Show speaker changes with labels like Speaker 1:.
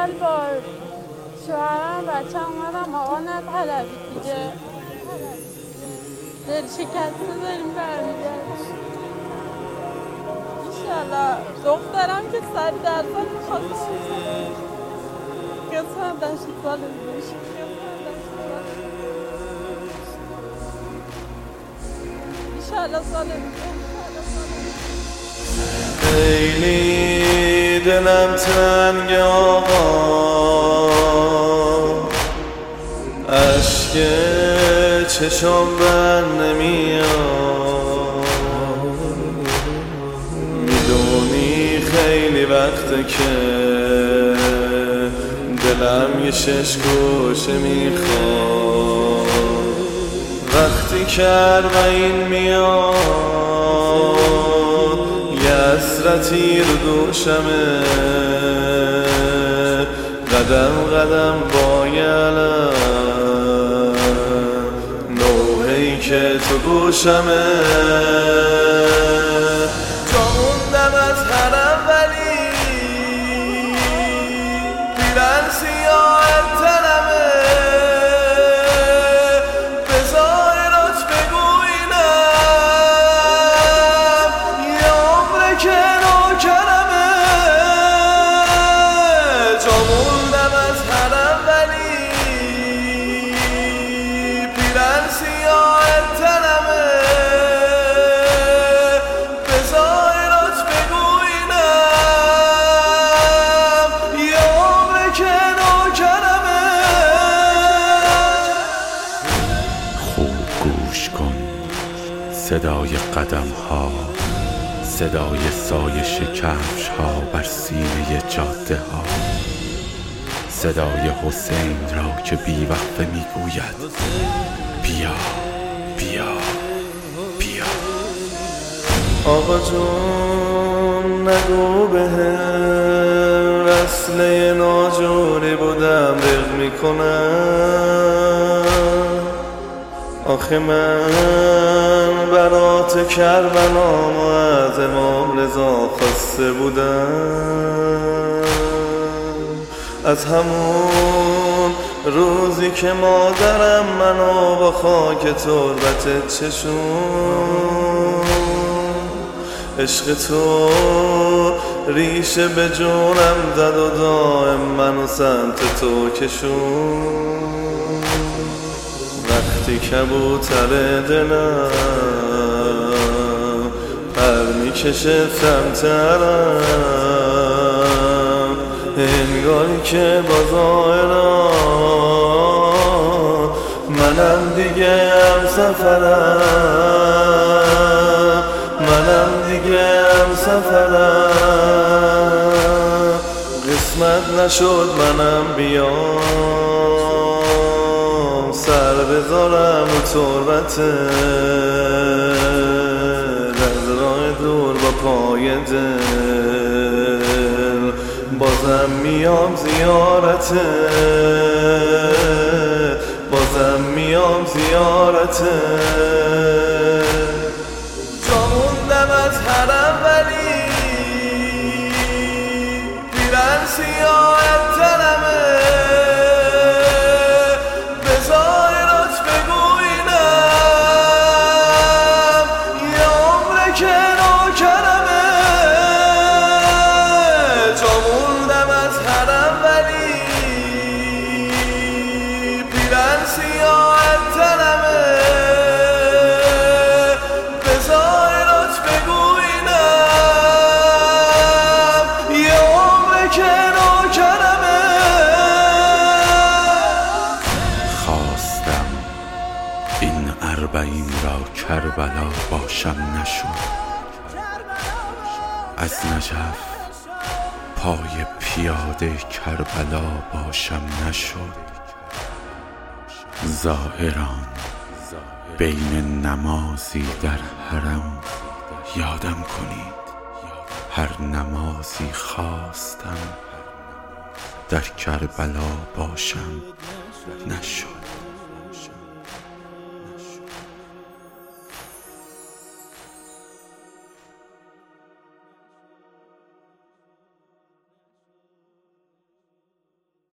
Speaker 1: اول با شوهرم بچه اومدم آقا نطلبی دیگه دل شکسته داریم برمیگردیم ایشالله دخترم که 100% میخواستم قسمت داشت سال میشه ایشالله سال میشه
Speaker 2: خیلی دلم تنگ آقا اشک چشم بند نمیاد میدونی خیلی وقته که دلم یه 6 گوشه میخواد وقتی که اربعین میاد یه حسرتی رو دوشمه قدم قدم با یه علم نوحه‌ای که تو گوشمه جا موندم از هر اولی پیرن سیاه تنمه بذارات بگوینم یه عمر که نوکرمه جا موندم از هر اولی پیرن سیاه تنمه بذارات بگوینم یه عمر که نوکرمه
Speaker 3: خوب گوش کن صدای قدم ها صدای سایش کفش ها بر سینه جاده ها صدای حسین را که بیوقفه میگوید بیا بیا بیا
Speaker 2: آقا جون نگو بهم وصله ناجوری بودم رق میکنم آخه من برات کربلام و از امام رضا خواسته بودم از همون روزی که مادرم منو با خاک تربتت چشون عشق تو ریشه به جونم زد و دائم منو سمت تو کشون وقتی کبوتر دلم پر میکشه سمت عرم انگاری که با ظاهرم منم دیگه هم سفرم منم دیگه هم سفرم قسمت نشد منم بیام سر بذارم و تربتت از راه دور با پای دل بازم میام زیارتت بازم میام زیارتت جا موندم از هر اولی پیرن سیاه تنمه بذارات بگوینم یه عمر که نوکرمه جا موندم از هر اولی پیرن سیاه تنمه بذارات بگوینم یه عمر که نوکرمه
Speaker 3: خواستم این اربعین را کربلا باشم نشد از نجف پای پیاده کربلا باشم نشد زائران بین نمازی در حرم یادم کنید هر نمازی خواستم در کربلا باشم نشد